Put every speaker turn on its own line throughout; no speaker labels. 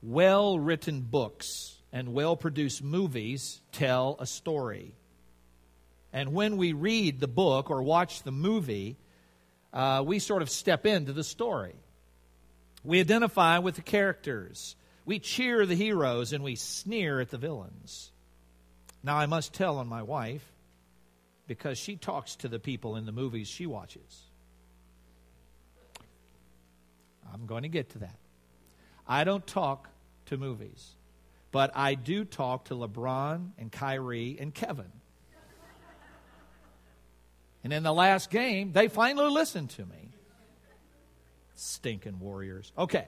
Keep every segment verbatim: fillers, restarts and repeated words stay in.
well-written books and well-produced movies tell a story. And when we read the book or watch the movie, uh, we sort of step into the story. We identify with the characters. We cheer the heroes and we sneer at the villains. Now, I must tell on my wife, because she talks to the people in the movies she watches. I'm going to get to that. I don't talk to movies, but I do talk to LeBron and Kyrie and Kevin. And in the last game, they finally listened to me. Stinking Warriors. Okay.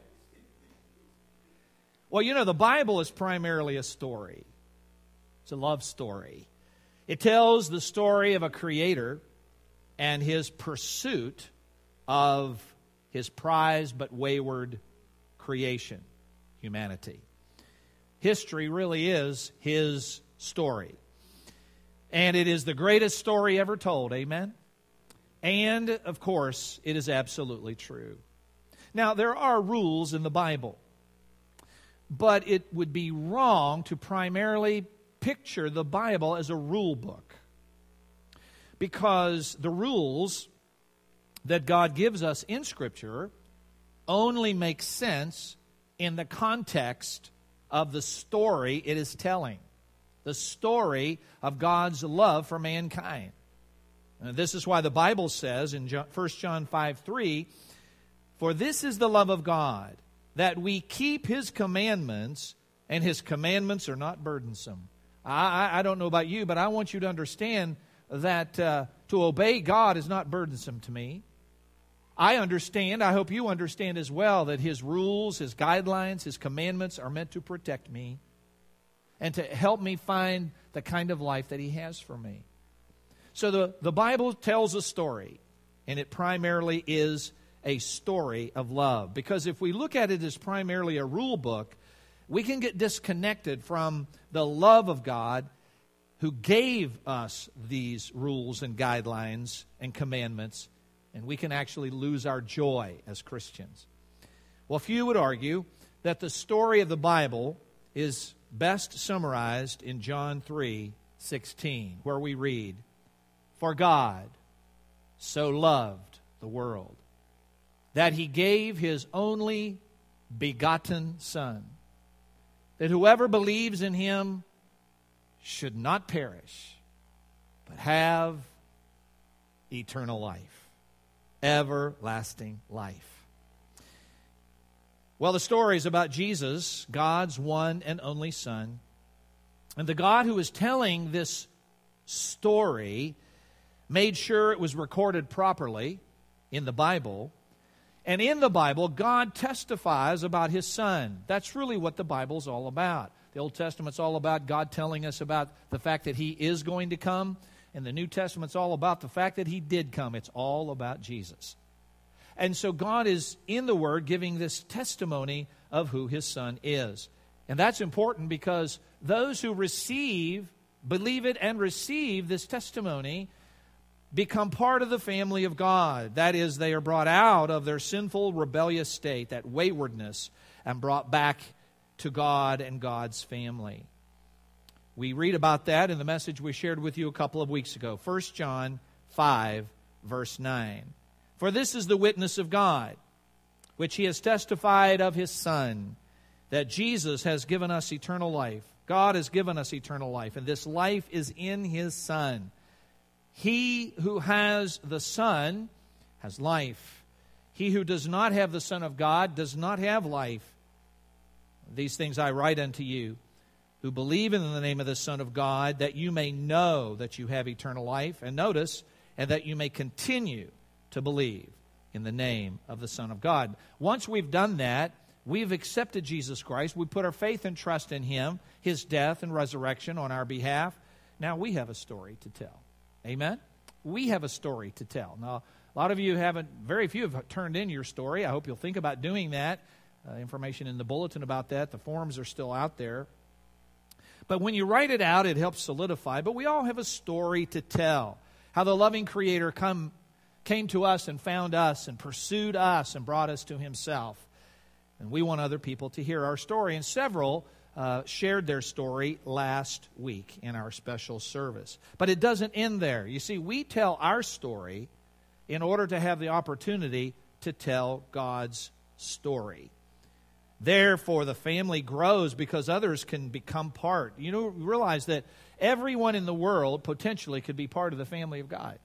Well, you know, the Bible is primarily a story. It's a love story. It tells the story of a creator and his pursuit of his prized but wayward creation, humanity. History really is his story. And it is the greatest story ever told, amen? And, of course, it is absolutely true. Now, there are rules in the Bible, but it would be wrong to primarily picture the Bible as a rule book, because the rules that God gives us in Scripture only make sense in the context of the story it is telling, the story of God's love for mankind. And this is why the Bible says in First John five three, "For this is the love of God, that we keep His commandments, and His commandments are not burdensome." I, I don't know about you, but I want you to understand that uh, to obey God is not burdensome to me. I understand, I hope you understand as well, that His rules, His guidelines, His commandments are meant to protect me and to help me find the kind of life that He has for me. So the, the Bible tells a story, and it primarily is a story of love. Because if we look at it as primarily a rule book, we can get disconnected from the love of God who gave us these rules and guidelines and commandments, and we can actually lose our joy as Christians. Well, few would argue that the story of the Bible is best summarized in John three sixteen, where we read, "For God so loved the world that He gave His only begotten Son, that whoever believes in Him should not perish, but have eternal life," everlasting life. Well, the story is about Jesus, God's one and only Son. And the God who is telling this story made sure it was recorded properly in the Bible. And in the Bible, God testifies about His Son. That's really what the Bible's all about. The Old Testament's all about God telling us about the fact that He is going to come. And the New Testament's all about the fact that He did come. It's all about Jesus. And so God is, in the Word, giving this testimony of who His Son is. And that's important because those who receive, believe it and receive this testimony become part of the family of God. That is, they are brought out of their sinful, rebellious state, that waywardness, and brought back to God and God's family. We read about that in the message we shared with you a couple of weeks ago. First John five, verse nine. "For this is the witness of God, which He has testified of His Son, that Jesus has given us eternal life." God has given us eternal life, and this life is in His Son. He who has the Son has life. He who does not have the Son of God does not have life. "These things I write unto you, who believe in the name of the Son of God, that you may know that you have eternal life." And notice, "and that you may continue to believe in the name of the Son of God." Once we've done that, we've accepted Jesus Christ. We put our faith and trust in Him, His death and resurrection on our behalf. Now we have a story to tell. Amen? We have a story to tell. Now, a lot of you haven't, very few have turned in your story. I hope you'll think about doing that. Uh, information in the bulletin about that. The forms are still out there. But when you write it out, it helps solidify. But we all have a story to tell. How the loving Creator come, came to us and found us and pursued us and brought us to Himself. And we want other people to hear our story. And several uh, shared their story last week in our special service. But it doesn't end there. You see, we tell our story in order to have the opportunity to tell God's story. Therefore, the family grows because others can become part. You know, realize that everyone in the world potentially could be part of the family of God.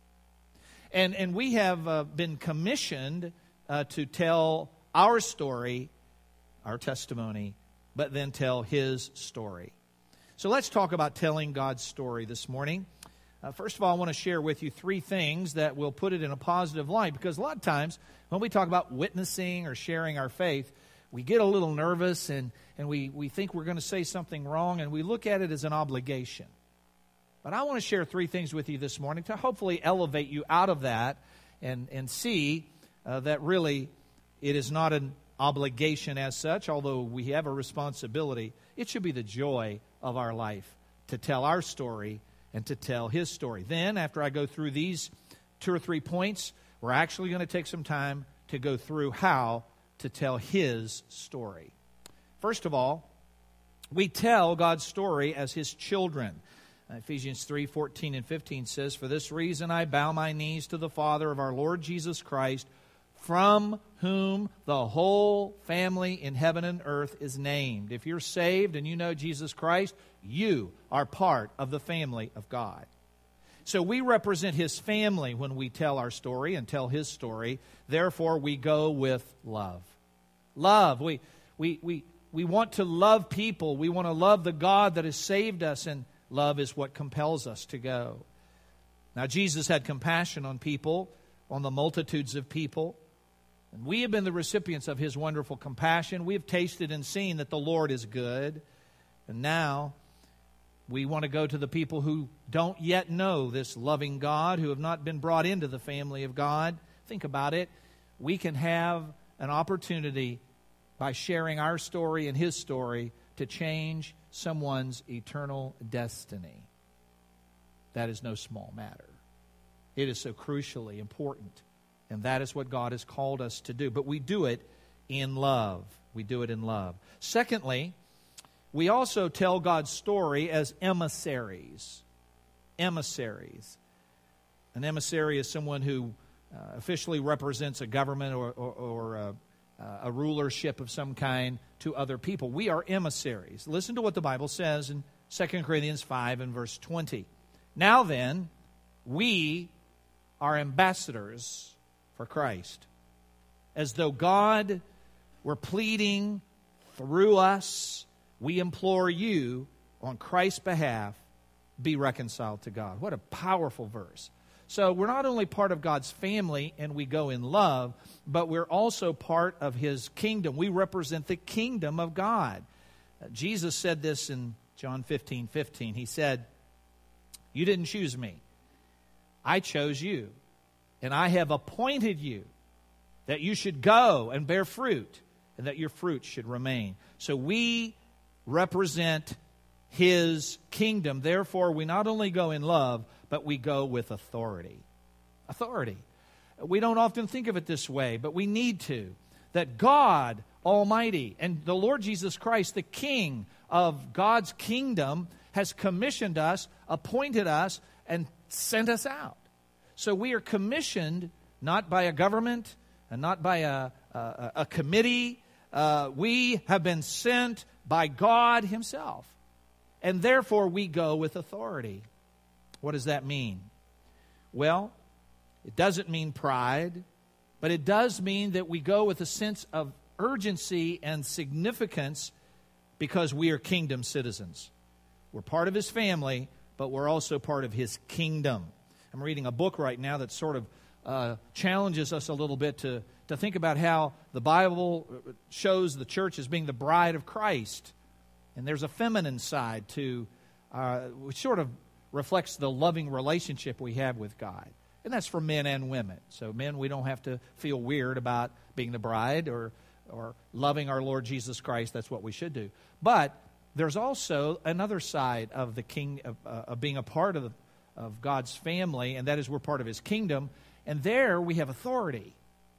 And and we have uh, been commissioned uh, to tell our story, our testimony, but then tell His story. So let's talk about telling God's story this morning. Uh, first of all, I want to share with you three things that will put it in a positive light, because a lot of times when we talk about witnessing or sharing our faith, we get a little nervous and, and we, we think we're going to say something wrong, and we look at it as an obligation. But I want to share three things with you this morning to hopefully elevate you out of that and, and see uh, that really it is not an obligation as such, although we have a responsibility. It should be the joy of our life to tell our story and to tell His story. Then, after I go through these two or three points, we're actually going to take some time to go through how to tell His story. First of all, we tell God's story as His children. Ephesians three fourteen and fifteen says, "For this reason I bow my knees to the Father of our Lord Jesus Christ, from whom the whole family in heaven and earth is named." If you're saved and you know Jesus Christ, you are part of the family of God. So we represent His family when we tell our story and tell His story. Therefore, we go with love. Love. We, we, we, we want to love people. We want to love the God that has saved us, and love is what compels us to go. Now, Jesus had compassion on people, on the multitudes of people. And we have been the recipients of His wonderful compassion. We have tasted and seen that the Lord is good. And now we want to go to the people who don't yet know this loving God, who have not been brought into the family of God. Think about it. We can have an opportunity by sharing our story and His story to change someone's eternal destiny. That is no small matter. It is so crucially important. And that is what God has called us to do. But we do it in love. We do it in love. Secondly, we also tell God's story as emissaries. Emissaries. An emissary is someone who uh, officially represents a government or, or, or a, a rulership of some kind to other people. We are emissaries. Listen to what the Bible says in Second Corinthians five and verse twenty. "Now then, we are ambassadors for Christ, as though God were pleading through us. We implore you, on Christ's behalf, be reconciled to God." What a powerful verse. So we're not only part of God's family and we go in love, but we're also part of His kingdom. We represent the kingdom of God. Uh, Jesus said this in John fifteen fifteen. He said, "You didn't choose me. I chose you. And I have appointed you that you should go and bear fruit, and that your fruit should remain." So we represent His kingdom. Therefore, we not only go in love, but we go with authority. Authority. We don't often think of it this way, but we need to. That God Almighty and the Lord Jesus Christ, the King of God's kingdom, has commissioned us, appointed us, and sent us out. So we are commissioned not by a government and not by a, a, a committee. Uh, we have been sent by God Himself. And therefore we go with authority. What does that mean? Well, it doesn't mean pride, but it does mean that we go with a sense of urgency and significance because we are kingdom citizens. We're part of His family, but we're also part of His kingdom. I'm reading a book right now that sort of uh, challenges us a little bit to, to think about how the Bible shows the church as being the bride of Christ. And there's a feminine side to, uh, which sort of reflects the loving relationship we have with God. And that's for men and women. So men, we don't have to feel weird about being the bride or, or loving our Lord Jesus Christ. That's what we should do. But there's also another side of the king, of, uh, of being a part of, the, of God's family, and that is we're part of His kingdom. And there we have authority.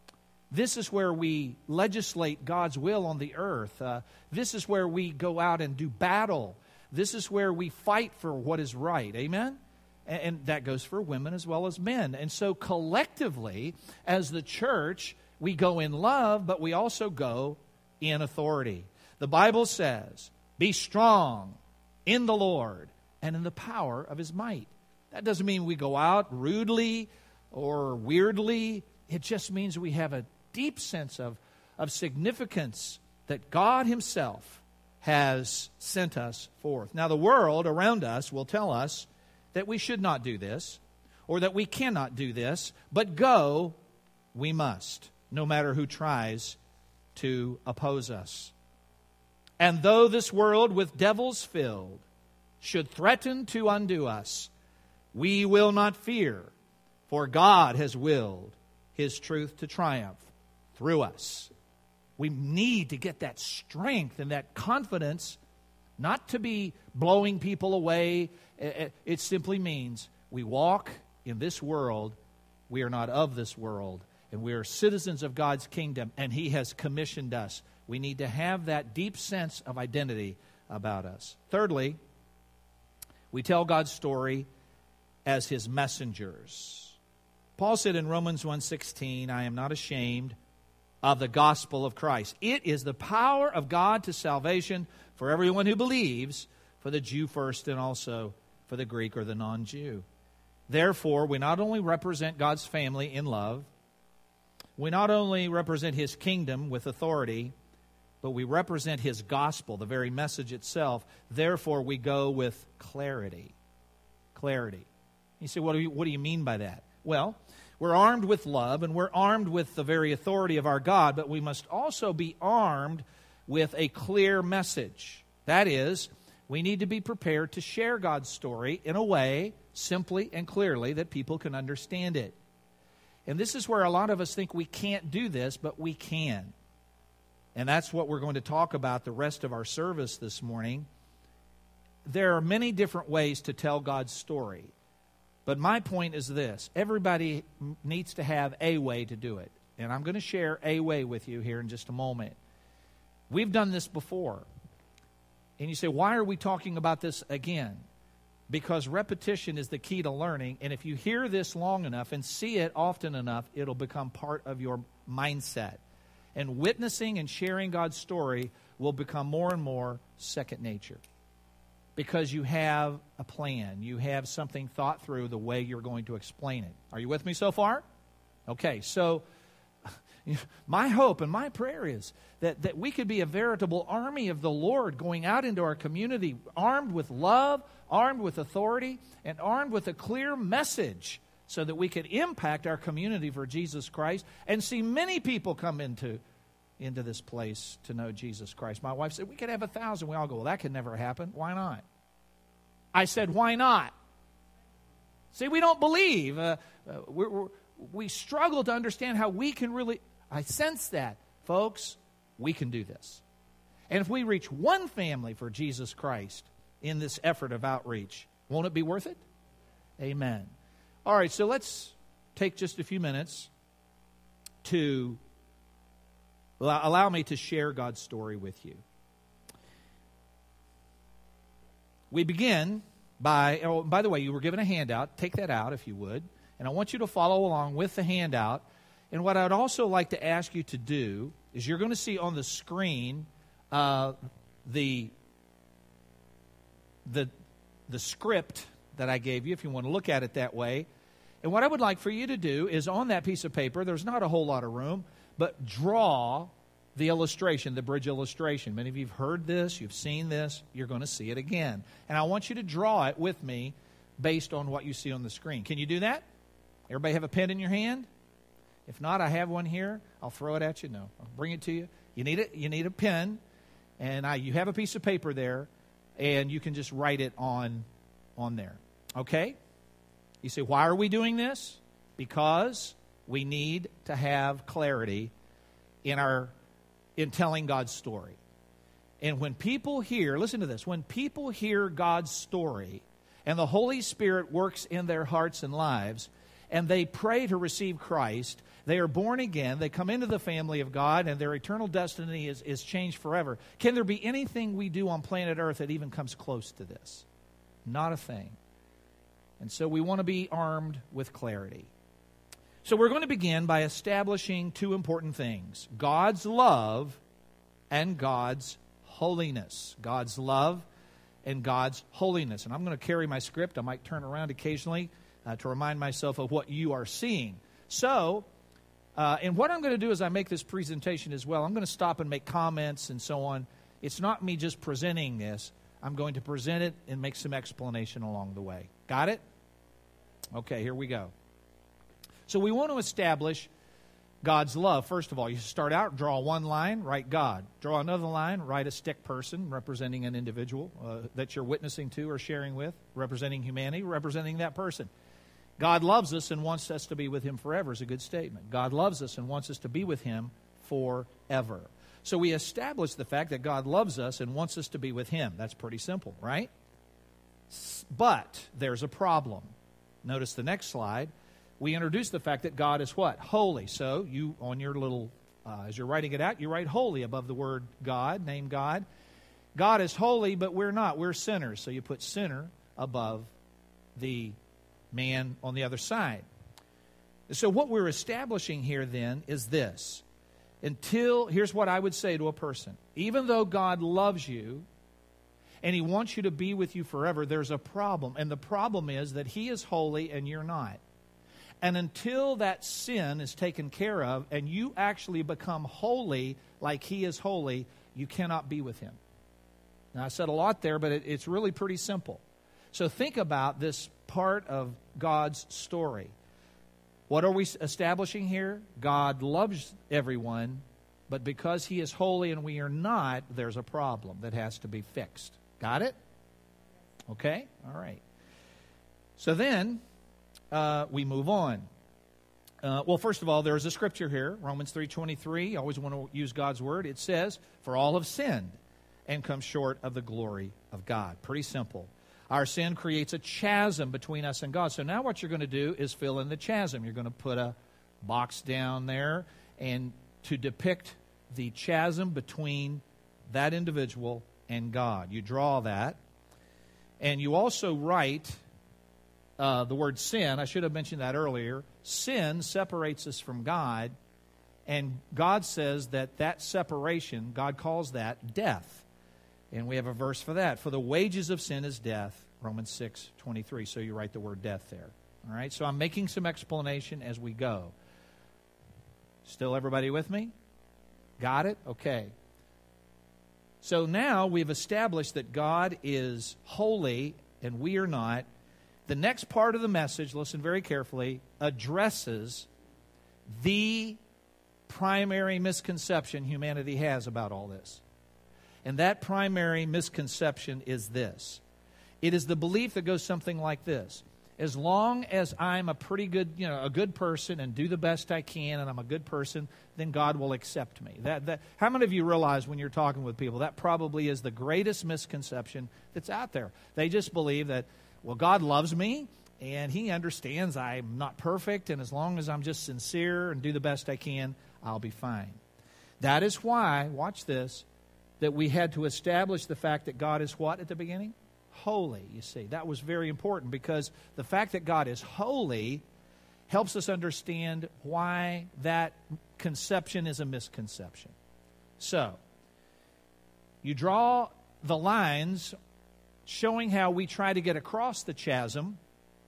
This is where we legislate God's will on the earth. Uh, this is where we go out and do battle. This is where we fight for what is right. Amen? And, and that goes for women as well as men. And so collectively, as the church, we go in love, but we also go in authority. The Bible says, be strong in the Lord and in the power of His might. That doesn't mean we go out rudely or weirdly. It just means we have a deep sense of, of significance that God Himself has sent us forth. Now, the world around us will tell us that we should not do this or that we cannot do this, but go we must, no matter who tries to oppose us. And though this world with devils filled should threaten to undo us, we will not fear, for God has willed His truth to triumph through us. We need to get that strength and that confidence, not to be blowing people away. It simply means we walk in this world. We are not of this world, and we are citizens of God's kingdom, and He has commissioned us. We need to have that deep sense of identity about us. Thirdly, we tell God's story as His messengers. Paul said in Romans one sixteen, I am not ashamed of the gospel of Christ. It is the power of God to salvation for everyone who believes, for the Jew first and also for the Greek or the non-Jew. Therefore, we not only represent God's family in love, we not only represent His kingdom with authority, but we represent His gospel, the very message itself. Therefore, we go with clarity. Clarity. You say, what do you, what do you mean by that? Well, we're armed with love, and we're armed with the very authority of our God, but we must also be armed with a clear message. That is, we need to be prepared to share God's story in a way, simply and clearly, that people can understand it. And this is where a lot of us think we can't do this, but we can. And that's what we're going to talk about the rest of our service this morning. There are many different ways to tell God's story. But my point is this. Everybody needs to have a way to do it. And I'm going to share a way with you here in just a moment. We've done this before. And you say, why are we talking about this again? Because repetition is the key to learning. And if you hear this long enough and see it often enough, it'll become part of your mindset. And witnessing and sharing God's story will become more and more second nature. Because you have a plan. You have something thought through the way you're going to explain it. Are you with me so far? Okay, so my hope and my prayer is that, that we could be a veritable army of the Lord going out into our community armed with love, armed with authority, and armed with a clear message so that we could impact our community for Jesus Christ and see many people come into, into this place to know Jesus Christ. My wife said, we could have a thousand. We all go, well, that could never happen. Why not? I said, why not? See, we don't believe. Uh, uh, we're, we're, we struggle to understand how we can really... I sense that. Folks, we can do this. And if we reach one family for Jesus Christ in this effort of outreach, won't it be worth it? Amen. All right, so let's take just a few minutes to allow, allow me to share God's story with you. We begin by, oh, by the way, you were given a handout. Take that out if you would. And I want you to follow along with the handout. And what I would also like to ask you to do is you're going to see on the screen uh, the, the, the script that I gave you, if you want to look at it that way. And what I would like for you to do is on that piece of paper, there's not a whole lot of room, but draw the illustration, the bridge illustration. Many of you have heard this, you've seen this, you're going to see it again. And I want you to draw it with me based on what you see on the screen. Can you do that? Everybody have a pen in your hand? If not, I have one here. I'll throw it at you. No, I'll bring it to you. You need it. You need a pen, and I, you have a piece of paper there, and you can just write it on, on there. Okay? You say, why are we doing this? Because we need to have clarity in our in telling God's story. And when people hear, listen to this, when people hear God's story and the Holy Spirit works in their hearts and lives, and they pray to receive Christ, they are born again, they come into the family of God, and their eternal destiny is, is changed forever. Can there be anything we do on planet Earth that even comes close to this? Not a thing. And so we want to be armed with clarity. So we're going to begin by establishing two important things: God's love and God's holiness. God's love and God's holiness. And I'm going to carry my script. I might turn around occasionally uh, to remind myself of what you are seeing. So, uh, and what I'm going to do as I make this presentation as well, I'm going to stop and make comments and so on. It's not me just presenting this. I'm going to present it and make some explanation along the way. Got it? Okay, here we go. So we want to establish God's love. First of all, you start out, draw one line, write God. Draw another line, write a stick person representing an individual uh, that you're witnessing to or sharing with, representing humanity, representing that person. God loves us and wants us to be with Him forever is a good statement. God loves us and wants us to be with Him forever. So we establish the fact that God loves us and wants us to be with Him. That's pretty simple, right? But there's a problem. Notice the next slide. We introduce the fact that God is what? Holy. So you, on your little, uh, as you're writing it out, you write holy above the word God, name God. God is holy, but we're not. We're sinners. So you put sinner above the man on the other side. So what we're establishing here then is this. Until, here's what I would say to a person. Even though God loves you and He wants you to be with you forever, there's a problem. And the problem is that He is holy and you're not. And until that sin is taken care of and you actually become holy like He is holy, you cannot be with Him. Now, I said a lot there, but it, it's really pretty simple. So think about this part of God's story. What are we establishing here? God loves everyone, but because He is holy and we are not, there's a problem that has to be fixed. Got it? Okay? All right. So then, uh, we move on. Uh, well, first of all, there's a scripture here, Romans three twenty-three. I always want to use God's word. It says, "For all have sinned and come short of the glory of God." Pretty simple. Our sin creates a chasm between us and God. So now what you're going to do is fill in the chasm. You're going to put a box down there and to depict the chasm between that individual and God. You draw that. And you also write uh, the word sin. I should have mentioned that earlier. Sin separates us from God. And God says that that separation, God calls that death. And we have a verse for that. For the wages of sin is death, Romans six twenty-three. So you write the word death there. All right, so I'm making some explanation as we go. Still everybody with me? Got it? Okay. So now we've established that God is holy and we are not. The next part of the message, listen very carefully, addresses the primary misconception humanity has about all this. And that primary misconception is this. It is the belief that goes something like this. As long as I'm a pretty good, you know, a good person and do the best I can and I'm a good person, then God will accept me. That, that, how many of you realize when you're talking with people, that probably is the greatest misconception that's out there? They just believe that, well, God loves me and He understands I'm not perfect, and as long as I'm just sincere and do the best I can, I'll be fine. That is why, watch this, that we had to establish the fact that God is what at the beginning? Holy, you see. That was very important because the fact that God is holy helps us understand why that conception is a misconception. So, you draw the lines showing how we try to get across the chasm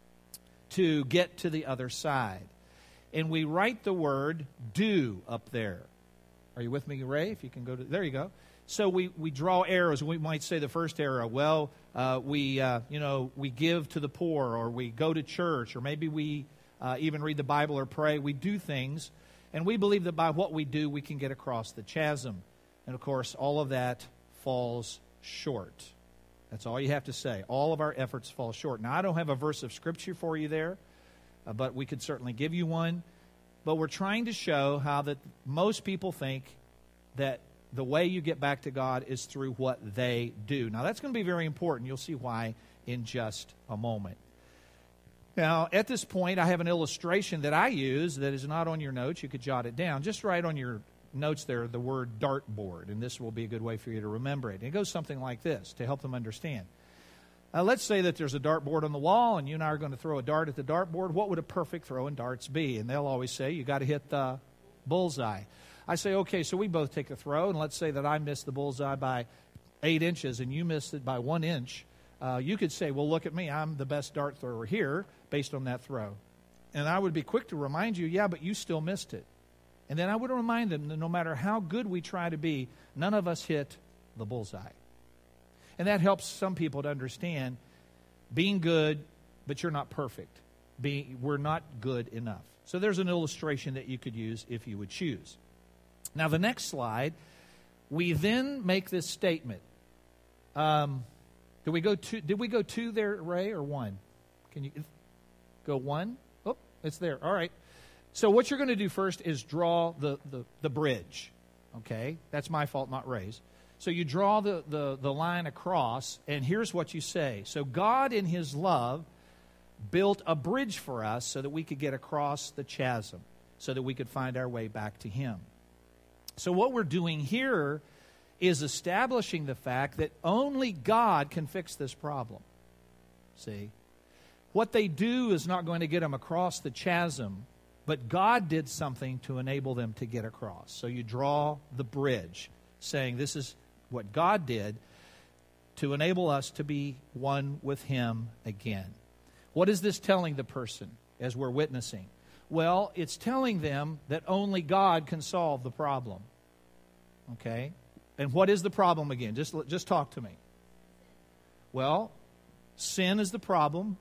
to get to the other side. And we write the word do up there. Are you with me, Ray? If you can go to, there you go. So we, we draw arrows. We might say the first arrow, well, uh, we uh, you know we give to the poor, or we go to church, or maybe we uh, even read the Bible or pray. We do things, and we believe that by what we do, we can get across the chasm. And of course, all of that falls short. That's all you have to say. All of our efforts fall short. Now, I don't have a verse of Scripture for you there, uh, but we could certainly give you one. But we're trying to show how that most people think that the way you get back to God is through what they do. Now, that's going to be very important. You'll see why in just a moment. Now, at this point, I have an illustration that I use that is not on your notes. You could jot it down. Just write on your notes there the word dartboard, and this will be a good way for you to remember it. And it goes something like this to help them understand. Uh, let's say that there's a dartboard on the wall, and you and I are going to throw a dart at the dartboard. What would a perfect throw in darts be? And they'll always say, you got to hit the bullseye. I say, okay, so we both take a throw, and let's say that I missed the bullseye by eight inches, and you missed it by one inch. Uh, you could say, well, look at me. I'm the best dart thrower here based on that throw. And I would be quick to remind you, yeah, but you still missed it. And then I would remind them that no matter how good we try to be, none of us hit the bullseye. And that helps some people to understand being good, but you're not perfect. Being, we're not good enough. So there's an illustration that you could use if you would choose. Now, the next slide, we then make this statement. Um, did we go two, did we go two there, Ray, or one? Can you go one? Oh, it's there. All right. So what you're going to do first is draw the, the, the bridge. Okay? That's my fault, not Ray's. So you draw the, the, the line across, and here's what you say. So God, in His love, built a bridge for us so that we could get across the chasm, so that we could find our way back to Him. So what we're doing here is establishing the fact that only God can fix this problem. See? What they do is not going to get them across the chasm, but God did something to enable them to get across. So you draw the bridge, saying this is what God did to enable us to be one with Him again. What is this telling the person as we're witnessing? Well, it's telling them that only God can solve the problem. Okay? And what is the problem again? Just, just talk to me. Well, sin is the problem.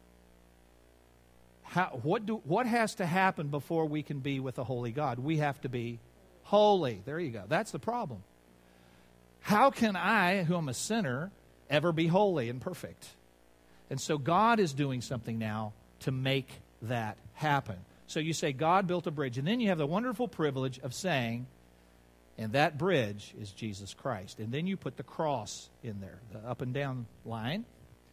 How, what, do, what has to happen before we can be with a holy God? We have to be holy. There you go. That's the problem. How can I, who am a sinner, ever be holy and perfect? And so God is doing something now to make that happen. So you say God built a bridge, and then you have the wonderful privilege of saying, and that bridge is Jesus Christ. And then you put the cross in there, the up and down line.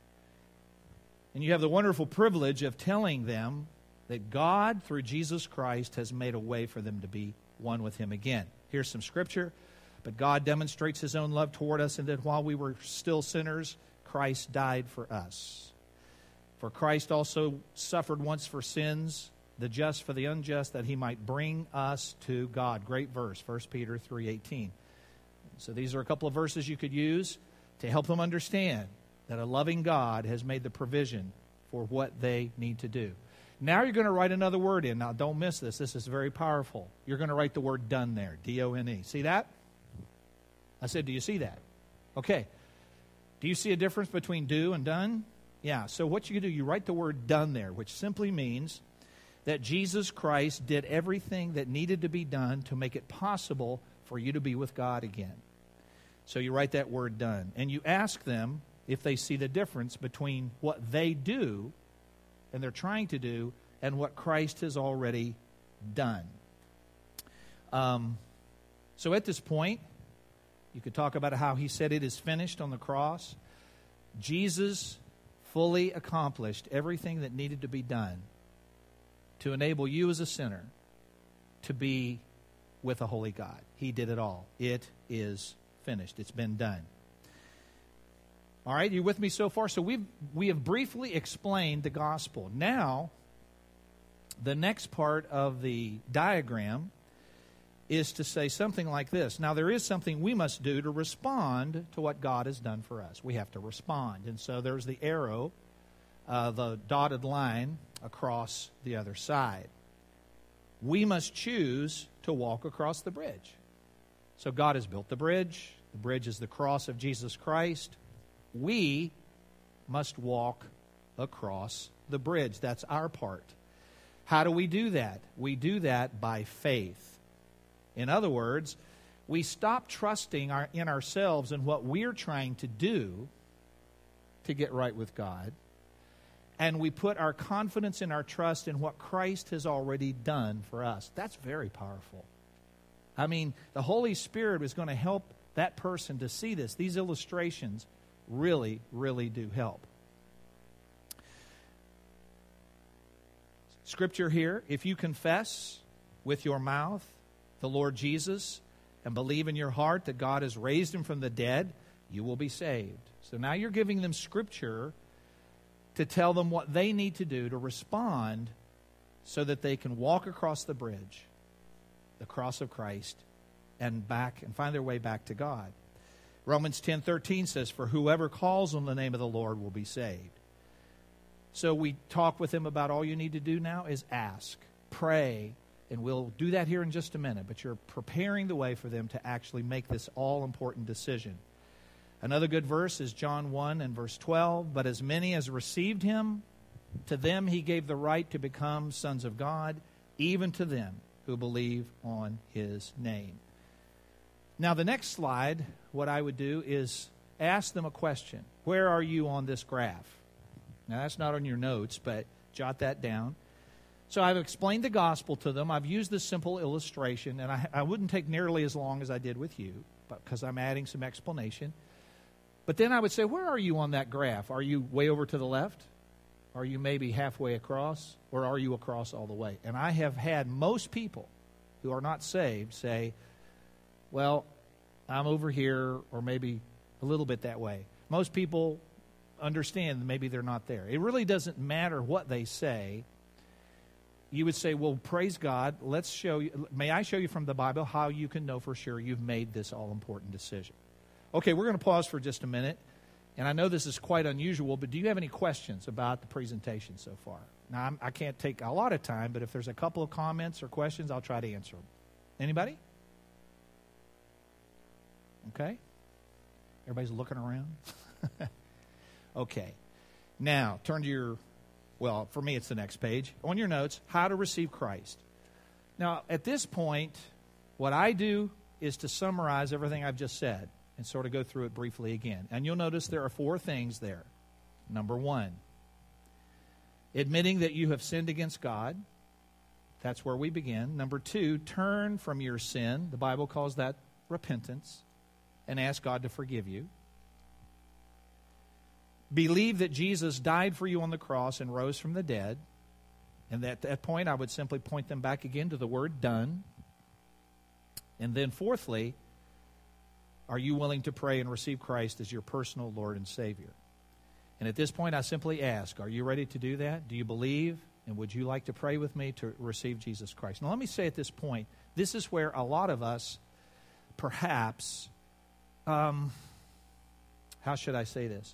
And you have the wonderful privilege of telling them that God, through Jesus Christ, has made a way for them to be one with Him again. Here's some scripture. But God demonstrates His own love toward us in that while we were still sinners, Christ died for us. For Christ also suffered once for sins, the just for the unjust, that He might bring us to God. Great verse, First Peter three eighteen. So these are a couple of verses you could use to help them understand that a loving God has made the provision for what they need to do. Now you're going to write another word in. Now don't miss this. This is very powerful. You're going to write the word done there. D O N E. See that? I said, do you see that? Okay. Do you see a difference between do and done? Yeah. So what you do, you write the word done there, which simply means that Jesus Christ did everything that needed to be done to make it possible for you to be with God again. So you write that word done. And you ask them if they see the difference between what they do and they're trying to do and what Christ has already done. Um, so at this point, you could talk about how He said it is finished on the cross. Jesus fully accomplished everything that needed to be done to enable you as a sinner to be with a holy God. He did it all. It is finished. It's been done. All right, you with me so far? So we've, we have briefly explained the gospel. Now, the next part of the diagram is to say something like this. Now, there is something we must do to respond to what God has done for us. We have to respond. And so there's the arrow, uh, the dotted line across the other side. We must choose to walk across the bridge. So God has built the bridge. The bridge is the cross of Jesus Christ. We must walk across the bridge. That's our part. How do we do that? We do that by faith. In other words, we stop trusting our, in ourselves and what we're trying to do to get right with God, and we put our confidence and our trust in what Christ has already done for us. That's very powerful. I mean, the Holy Spirit is going to help that person to see this. These illustrations really, really do help. Scripture here, if you confess with your mouth the Lord Jesus and believe in your heart that God has raised him from the dead, you will be saved. So now you're giving them Scripture to tell them what they need to do to respond so that they can walk across the bridge, the cross of Christ, and back and find their way back to God. Romans ten thirteen says, "For whoever calls on the name of the Lord will be saved." So we talk with them about all you need to do now is ask, pray, and we'll do that here in just a minute. But you're preparing the way for them to actually make this all-important decision. Another good verse is John one and verse twelve. "But as many as received him, to them he gave the right to become sons of God, even to them who believe on his name." Now the next slide, what I would do is ask them a question. Where are you on this graph? Now that's not on your notes, but jot that down. So I've explained the gospel to them. I've used this simple illustration, and I, I wouldn't take nearly as long as I did with you, but because I'm adding some explanation. But then I would say, where are you on that graph? Are you way over to the left? Are you maybe halfway across? Or are you across all the way? And I have had most people who are not saved say, well, I'm over here, or maybe a little bit that way. Most people understand that maybe they're not there. It really doesn't matter what they say. You would say, well, praise God. Let's show you. May I show you from the Bible how you can know for sure you've made this all-important decision? Okay, we're going to pause for just a minute. And I know this is quite unusual, but do you have any questions about the presentation so far? Now, I'm, I can't take a lot of time, but if there's a couple of comments or questions, I'll try to answer them. Anybody? Okay. Everybody's looking around? Okay. Now, turn to your, well, for me, it's the next page. On your notes, how to receive Christ. Now, at this point, what I do is to summarize everything I've just said and sort of go through it briefly again. And you'll notice there are four things there. Number one, admitting that you have sinned against God. That's where we begin. Number two, turn from your sin. The Bible calls that repentance. And ask God to forgive you. Believe that Jesus died for you on the cross and rose from the dead. And at that point, I would simply point them back again to the word done. And then fourthly, are you willing to pray and receive Christ as your personal Lord and Savior? And at this point, I simply ask, are you ready to do that? Do you believe? And would you like to pray with me to receive Jesus Christ? Now, let me say at this point, this is where a lot of us, perhaps, um, how should I say this?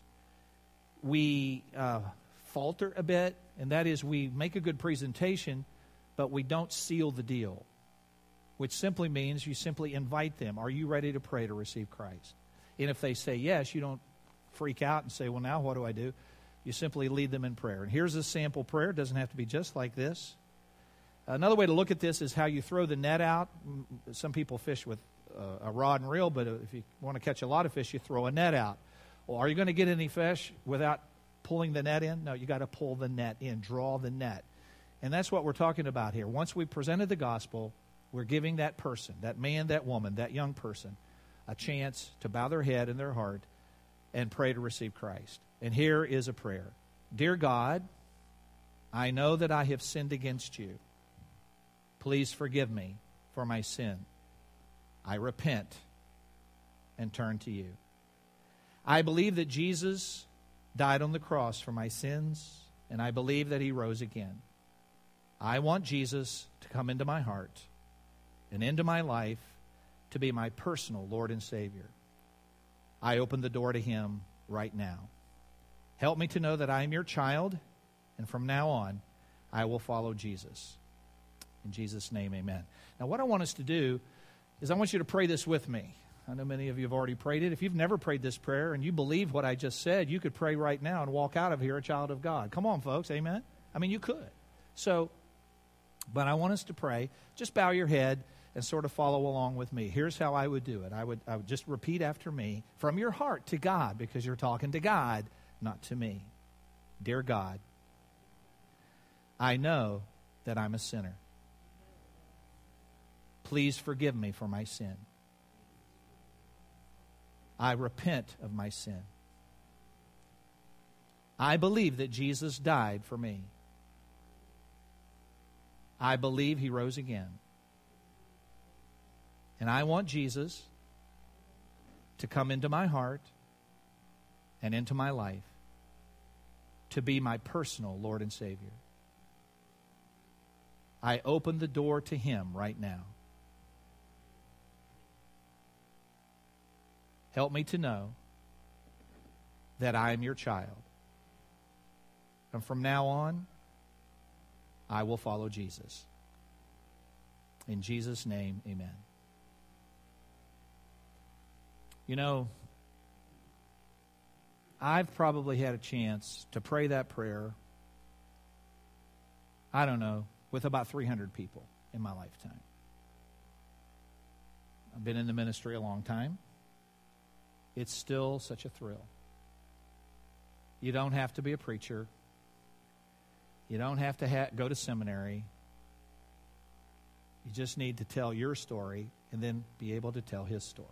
We uh, falter a bit, and that is we make a good presentation, but we don't seal the deal, which simply means you simply invite them. Are you ready to pray to receive Christ? And if they say yes, you don't freak out and say, well, now what do I do? You simply lead them in prayer. And here's a sample prayer. It doesn't have to be just like this. Another way to look at this is how you throw the net out. Some people fish with uh, a rod and reel, but if you want to catch a lot of fish, you throw a net out. Well, are you going to get any fish without pulling the net in? No, you got to pull the net in, draw the net. And that's what we're talking about here. Once we presented the gospel, we're giving that person, that man, that woman, that young person, a chance to bow their head and their heart and pray to receive Christ. And here is a prayer. Dear God, I know that I have sinned against you. Please forgive me for my sin. I repent and turn to you. I believe that Jesus died on the cross for my sins, and I believe that he rose again. I want Jesus to come into my heart and into my life to be my personal Lord and Savior. I open the door to him right now. Help me to know that I am your child, and from now on, I will follow Jesus. In Jesus' name, amen. Now, what I want us to do is I want you to pray this with me. I know many of you have already prayed it. If you've never prayed this prayer and you believe what I just said, you could pray right now and walk out of here a child of God. Come on, folks. Amen? I mean, you could. So, but I want us to pray. Just bow your head and sort of follow along with me. Here's how I would do it. I would, I would just repeat after me from your heart to God, because you're talking to God, not to me. Dear God, I know that I'm a sinner. Please forgive me for my sin. I repent of my sin. I believe that Jesus died for me. I believe He rose again. And I want Jesus to come into my heart and into my life to be my personal Lord and Savior. I open the door to Him right now. Help me to know that I am your child. And from now on, I will follow Jesus. In Jesus' name, amen. You know, I've probably had a chance to pray that prayer, I don't know, with about three hundred people in my lifetime. I've been in the ministry a long time. It's still such a thrill. You don't have to be a preacher. You don't have to ha- go to seminary. You just need to tell your story and then be able to tell His story.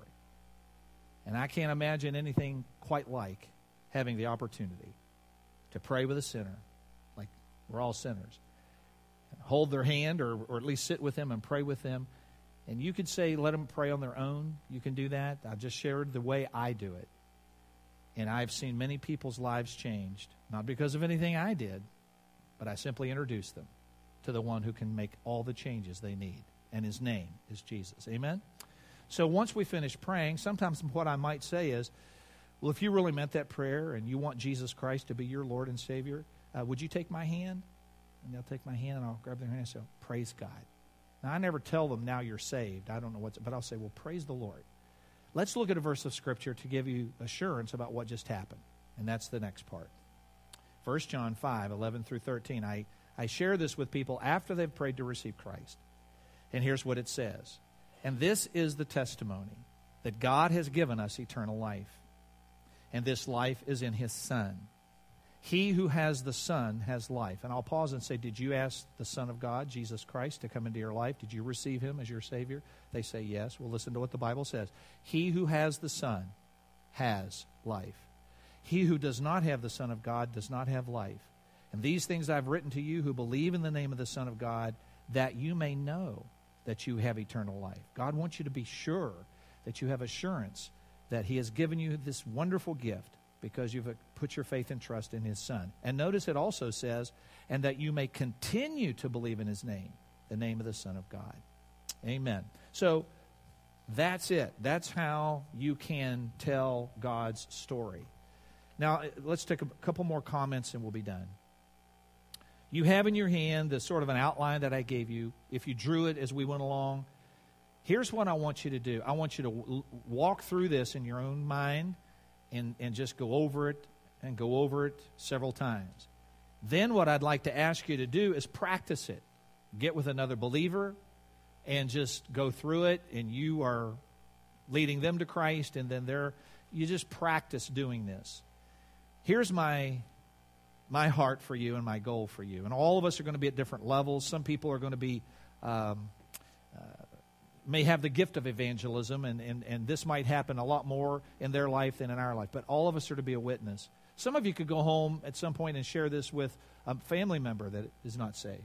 And I can't imagine anything quite like having the opportunity to pray with a sinner, like we're all sinners, and hold their hand or, or at least sit with them and pray with them. And you could say, let them pray on their own. You can do that. I've just shared the way I do it. And I've seen many people's lives changed, not because of anything I did, but I simply introduced them to the one who can make all the changes they need. And His name is Jesus. Amen? So once we finish praying, sometimes what I might say is, well, if you really meant that prayer and you want Jesus Christ to be your Lord and Savior, uh, would you take my hand? And they'll take my hand and I'll grab their hand and say, praise God. Now, I never tell them, now you're saved. I don't know what's, but I'll say, well, praise the Lord. Let's look at a verse of Scripture to give you assurance about what just happened. And that's the next part. First John five, eleven through thirteen. I, I share this with people after they've prayed to receive Christ. And here's what it says. And this is the testimony, that God has given us eternal life. And this life is in His Son. He who has the Son has life. And I'll pause and say, did you ask the Son of God, Jesus Christ, to come into your life? Did you receive Him as your Savior? They say yes. Well, listen to what the Bible says. He who has the Son has life. He who does not have the Son of God does not have life. And these things I've written to you who believe in the name of the Son of God, that you may know that you have eternal life. God wants you to be sure that you have assurance that He has given you this wonderful gift because you've put your faith and trust in His Son. And notice it also says, and that you may continue to believe in His name, the name of the Son of God. Amen. So that's it. That's how you can tell God's story. Now, let's take a couple more comments and we'll be done. You have in your hand the sort of an outline that I gave you. If you drew it as we went along, here's what I want you to do. I want you to w- walk through this in your own mind and, and just go over it and go over it several times. Then what I'd like to ask you to do is practice it. Get with another believer and just go through it, and you are leading them to Christ, and then they're, you just practice doing this. Here's my my heart for you and my goal for you. And all of us are going to be at different levels. Some people are going to be, um, uh, may have the gift of evangelism, and, and, and this might happen a lot more in their life than in our life. But all of us are to be a witness. Some of you could go home at some point and share this with a family member that is not saved,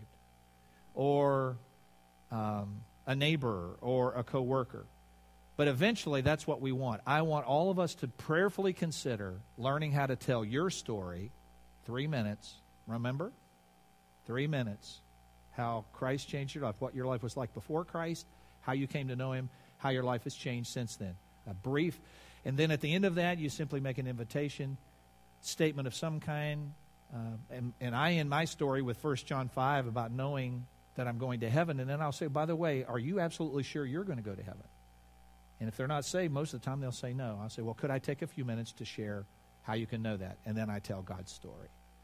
or um, a neighbor, or a coworker. But eventually, that's what we want. I want all of us to prayerfully consider learning how to tell your story. Three minutes. Remember? Three minutes. How Christ changed your life. What your life was like before Christ. How you came to know Him. How your life has changed since then. A brief. And then at the end of that, you simply make an invitation, statement of some kind. Uh, and, and I end my story with First John five about knowing that I'm going to heaven. And then I'll say, by the way, are you absolutely sure you're going to go to heaven? And if they're not saved, most of the time they'll say no. I'll say, well, could I take a few minutes to share how you can know that? And then I tell God's story.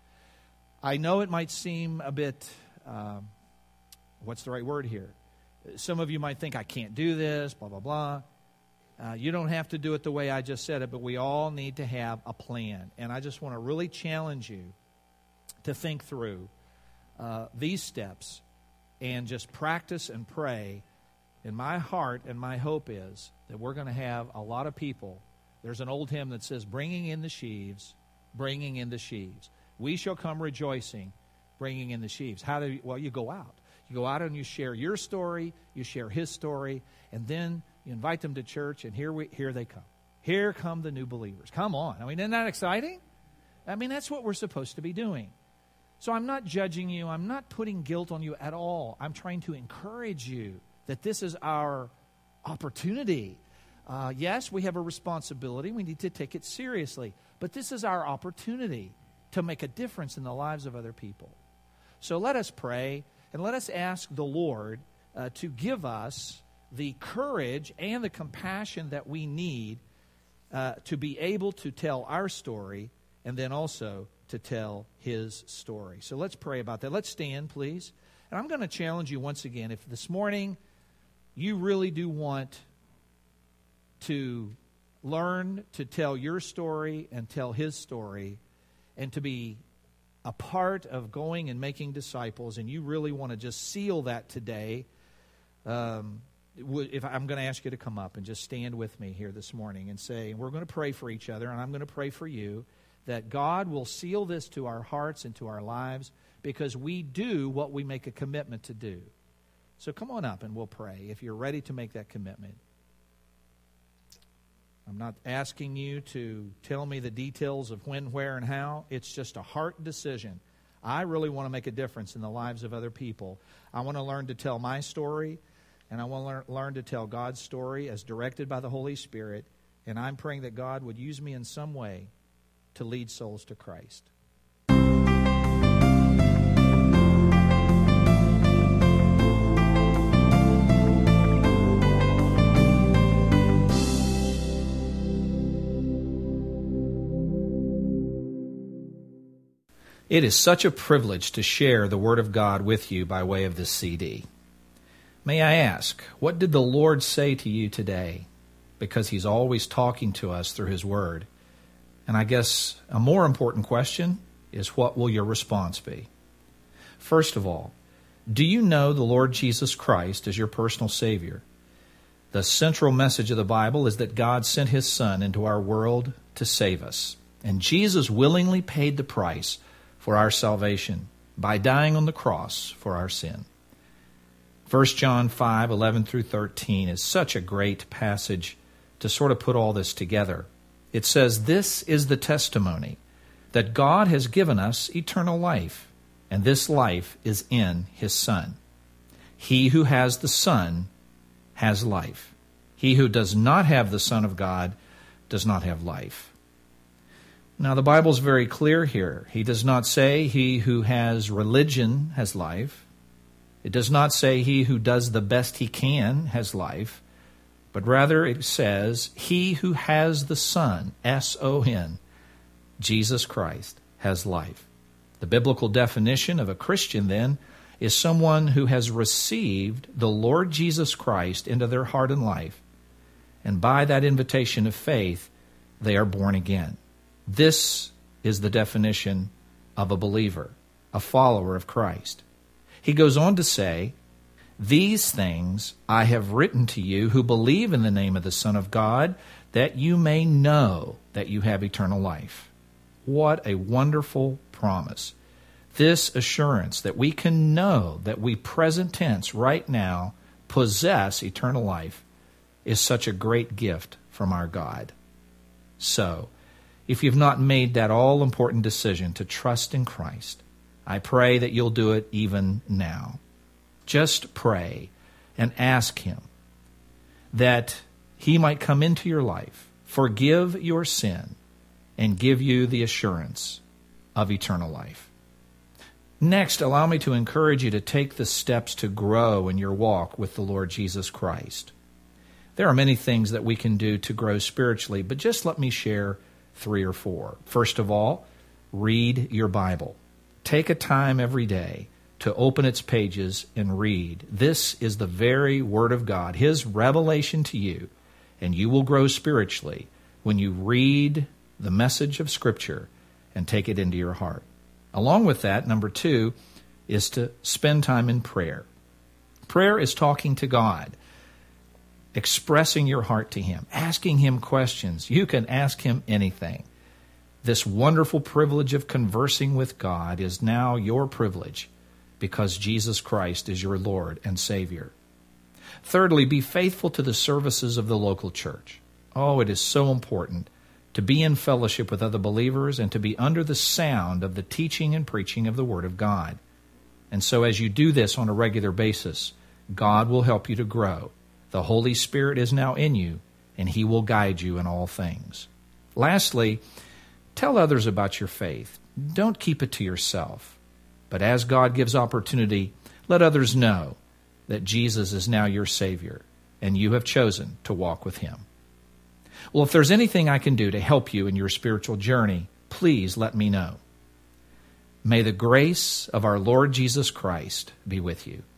I know it might seem a bit, um, what's the right word here? Some of you might think, I can't do this, blah, blah, blah. Uh, you don't have to do it the way I just said it, but we all need to have a plan. And I just want to really challenge you to think through uh, these steps and just practice and pray. And my heart and my hope is that we're going to have a lot of people. There's an old hymn that says, bringing in the sheaves, bringing in the sheaves. We shall come rejoicing, bringing in the sheaves. How do you, well, you go out. You go out and you share your story, you share his story, and then you invite them to church, and here we here they come. Here come the new believers. Come on. I mean, isn't that exciting? I mean, that's what we're supposed to be doing. So I'm not judging you. I'm not putting guilt on you at all. I'm trying to encourage you that this is our opportunity. Uh, yes, we have a responsibility. We need to take it seriously. But this is our opportunity to make a difference in the lives of other people. So let us pray, and let us ask the Lord uh, to give us the courage and the compassion that we need uh, to be able to tell our story and then also to tell his story. So let's pray about that. Let's stand, please. And I'm going to challenge you once again. If this morning you really do want to learn to tell your story and tell his story and to be a part of going and making disciples, and you really want to just seal that today, um, if I'm going to ask you to come up and just stand with me here this morning and say, we're going to pray for each other, and I'm going to pray for you, that God will seal this to our hearts and to our lives because we do what we make a commitment to do. So come on up and we'll pray if you're ready to make that commitment. I'm not asking you to tell me the details of when, where, and how. It's just a heart decision. I really want to make a difference in the lives of other people. I want to learn to tell my story, and I want to learn, learn to tell God's story as directed by the Holy Spirit, and I'm praying that God would use me in some way to lead souls to Christ. It is such a privilege to share the Word of God with you by way of this C D. May I ask, what did the Lord say to you today? Because He's always talking to us through His Word. And I guess a more important question is, what will your response be? First of all, do you know the Lord Jesus Christ as your personal Savior? The central message of the Bible is that God sent His Son into our world to save us. And Jesus willingly paid the price for our salvation by dying on the cross for our sin. First John five, eleven through thirteen is such a great passage to sort of put all this together. It says, "This is the testimony, that God has given us eternal life, and this life is in His Son. He who has the Son has life. He who does not have the Son of God does not have life." Now, the Bible's very clear here. He does not say he who has religion has life. It does not say he who does the best he can has life. But rather it says he who has the Son, S O N, Jesus Christ, has life. The biblical definition of a Christian, then, is someone who has received the Lord Jesus Christ into their heart and life. And by that invitation of faith, they are born again. This is the definition of a believer, a follower of Christ. He goes on to say, "These things I have written to you who believe in the name of the Son of God, that you may know that you have eternal life." What a wonderful promise. This assurance that we can know that we, present tense, right now, possess eternal life is such a great gift from our God. So, if you've not made that all-important decision to trust in Christ, I pray that you'll do it even now. Just pray and ask Him that He might come into your life, forgive your sin, and give you the assurance of eternal life. Next, allow me to encourage you to take the steps to grow in your walk with the Lord Jesus Christ. There are many things that we can do to grow spiritually, but just let me share three or four. First of all, read your Bible. Take a time every day to open its pages and read. This is the very Word of God, His revelation to you, and you will grow spiritually when you read the message of Scripture and take it into your heart. Along with that, number two, is to spend time in prayer. Prayer is talking to God, expressing your heart to Him, asking Him questions. You can ask Him anything. This wonderful privilege of conversing with God is now your privilege. because Jesus Christ is your Lord and Savior. Thirdly, be faithful to the services of the local church. Oh, it is so important to be in fellowship with other believers and to be under the sound of the teaching and preaching of the Word of God. And so as you do this on a regular basis, God will help you to grow. The Holy Spirit is now in you, and He will guide you in all things. Lastly, tell others about your faith. Don't keep it to yourself. But as God gives opportunity, let others know that Jesus is now your Savior, and you have chosen to walk with Him. Well, if there's anything I can do to help you in your spiritual journey, please let me know. May the grace of our Lord Jesus Christ be with you.